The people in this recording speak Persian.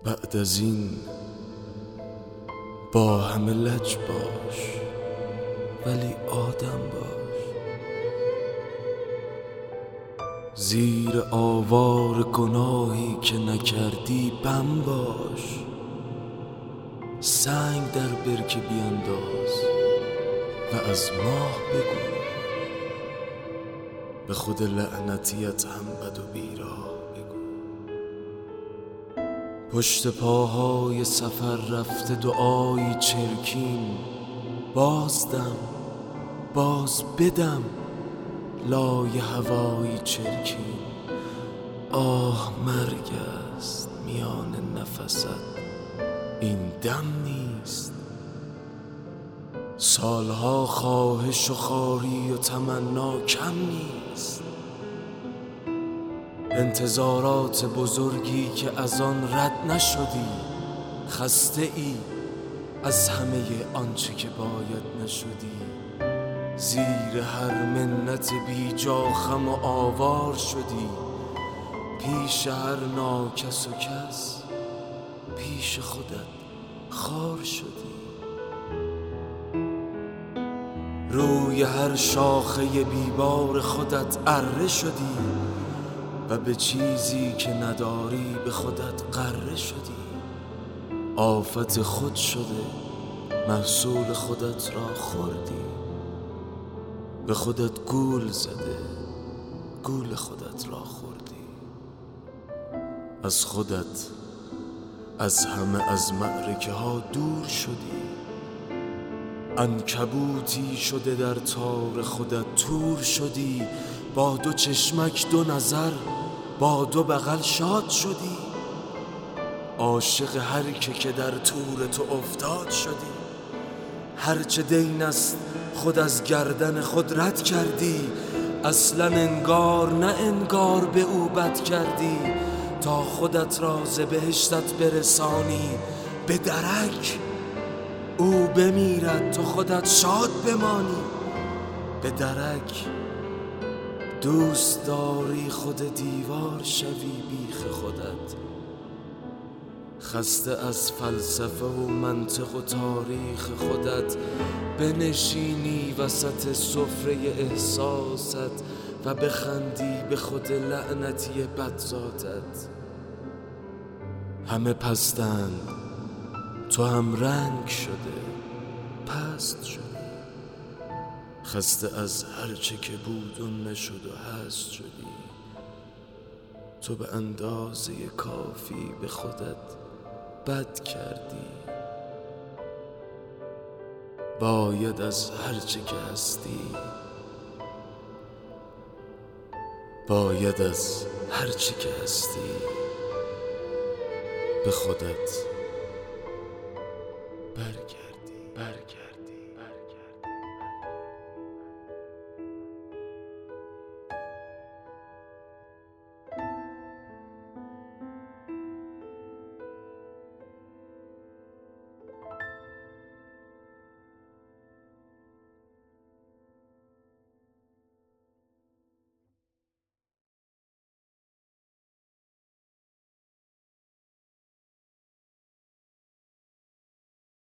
بعد از این با همه لج باش، ولی آدم باش. زیر آوار گناهی که نکردی بم باش. سنگ در برکه بینداز و از ماه بگو به خود لعنتیت هم بد و بیراه بگو. پشت پاهای سفر رفته دعایی چرکین، بازدم باز بدم لای هوایی چرکین. آه مرگ است میان نفست این دم نیست. سالها خواهش و خواری و تمنا کم نیست. انتظارات بزرگی که از آن رد نشدی. خسته ای از همه آنچه که باید نشدی. زیر هر منت بی جا خم و آوار شدی. پیش هر ناکس و کس پیش خودت خار شدی. روی هر شاخه بیبار خودت اره شدی و به چیزی که نداری به خودت غره شدی. آفت خود شده محصول خودت را خوردی. به خودت گول زده گول خودت را خوردی. از خودت از همه از معرکه ها دور شدی. عنکبوتی شده در تار خودت تور شدی. با دو چشمک دو نظر با دو بغل شاد شدی. عاشق هر که در تور تو افتاد شدی. هرچه دین است خود از گردن خود رد کردی. اصلا انگار نه انگار به او بد کردی. تا خودت را ز بهشتت برسانی به درک. او بمیرد تو خودت شاد بمانی به درک. دوست داری خود دیوار شوی بیخ خودت. خسته از فلسفه و منطق و تاریخ خودت. بنشینی وسط سفره احساست و بخندی به خود لعنتی بدذاتت. همه پستند تو هم رنگ شده پست شده. خسته از هرچه که بود و نشد و هست شدی. تو به اندازه کافی به خودت بد کردی. باید از هرچه که هستی باید از هرچه که هستی به خودت برگردی.